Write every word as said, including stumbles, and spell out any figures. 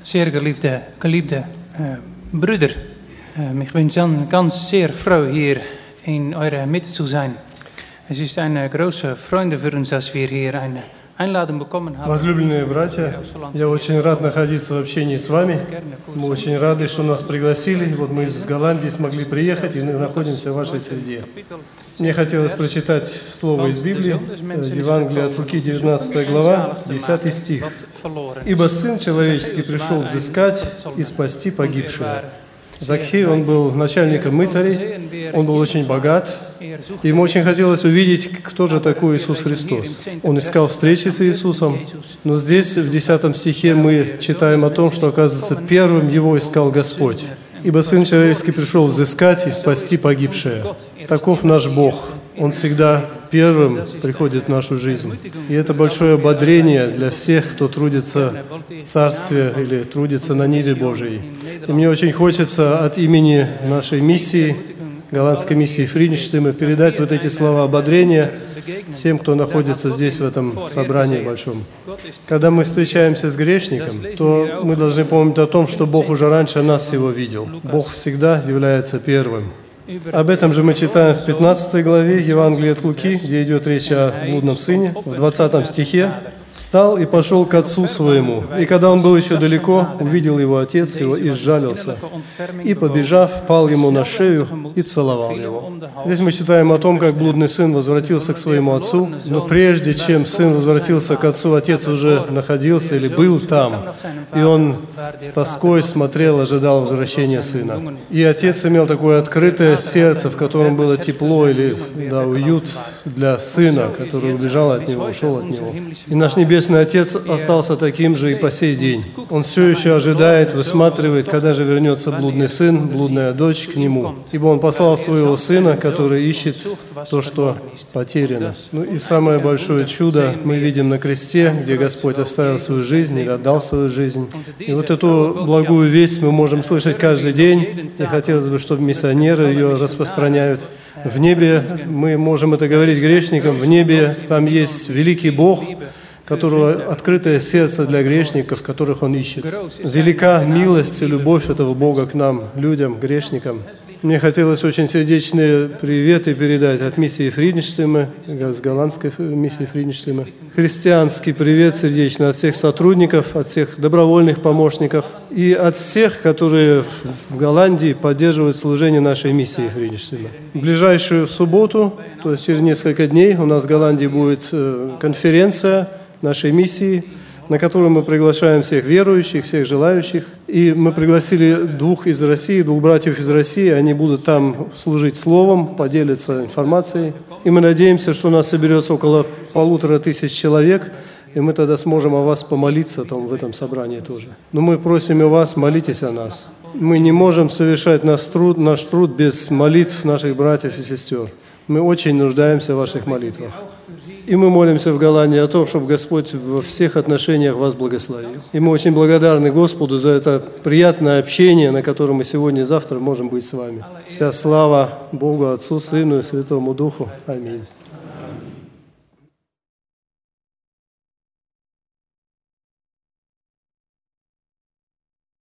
Zeer geliefde, geliefde uh, broeder, uh, ich bin ganz sehr froh, hier in eurer Mitte zu sein. Es ist eine große Freude für uns, dass wir hier eine Einladung bekommen haben. Возлюбленные братья, я очень рад находиться в общении с вами. Мы очень рады, что нас пригласили. Вот мы из Голландии смогли приехать и находимся в вашей среде. Мне хотелось прочитать слово из Библии, Евангелие от Луки, девятнадцатая глава, десятый стих. «Ибо Сын Человеческий пришел взыскать и спасти погибшего». Закхей, он был начальником мытарей, он был очень богат. Ему очень хотелось увидеть, кто же такой Иисус Христос. Он искал встречи с Иисусом, но здесь, в десятом стихе, мы читаем о том, что, оказывается, первым его искал Господь. «Ибо Сын Человеческий пришел взыскать и спасти погибшее». Таков наш Бог. Он всегда первым приходит в нашу жизнь. И это большое ободрение для всех, кто трудится в Царстве или трудится на ниве Божией. И мне очень хочется от имени нашей миссии, голландской миссии Фриденштима, передать вот эти слова ободрения всем, кто находится здесь, в этом собрании большом. Когда мы встречаемся с грешником, то мы должны помнить о том, что Бог уже раньше нас всего видел. Бог всегда является первым. Об этом же мы читаем в пятнадцатой главе Евангелия от Луки, где идет речь о блудном сыне, в двадцатом стихе. «Встал и пошел к отцу своему, и когда он был еще далеко, увидел его отец его и сжалился, и, побежав, пал ему на шею и целовал его». Здесь мы читаем о том, как блудный сын возвратился к своему отцу, но прежде чем сын возвратился к отцу, отец уже находился или был там, и он с тоской смотрел, ожидал возвращения сына. И отец имел такое открытое сердце, в котором было тепло или да, уют для сына, который убежал от него, ушел от него. И наш Небесный Отец остался таким же и по сей день. Он все еще ожидает, высматривает, когда же вернется блудный сын, блудная дочь к нему. Ибо он послал своего сына, который ищет то, что потеряно. Ну и самое большое чудо мы видим на кресте, где Господь оставил свою жизнь или отдал свою жизнь. И вот эту благую весть мы можем слышать каждый день. И хотелось бы, чтобы миссионеры ее распространяют. В небе, мы можем это говорить грешникам, в небе там есть великий Бог, которого открытое сердце для грешников, которых Он ищет. Велика милость и любовь этого Бога к нам, людям, грешникам. Мне хотелось очень сердечные приветы передать от миссии Фриденштима, с голландской миссии Фриденштима. Христианский привет сердечный от всех сотрудников, от всех добровольных помощников и от всех, которые в Голландии поддерживают служение нашей миссии Фриденштима. В ближайшую субботу, то есть через несколько дней, у нас в Голландии будет конференция нашей миссии, на которую мы приглашаем всех верующих, всех желающих. И мы пригласили двух из России, двух братьев из России. Они будут там служить словом, поделиться информацией. И мы надеемся, что у нас соберется около полутора тысяч человек, и мы тогда сможем о вас помолиться там, в этом собрании тоже. Но мы просим и вас, молитесь о нас. Мы не можем совершать наш труд, наш труд без молитв наших братьев и сестер. Мы очень нуждаемся в ваших молитвах. И мы молимся в Голландии о том, чтобы Господь во всех отношениях вас благословил. И мы очень благодарны Господу за это приятное общение, на котором мы сегодня и завтра можем быть с вами. Вся слава Богу, Отцу, Сыну и Святому Духу. Аминь.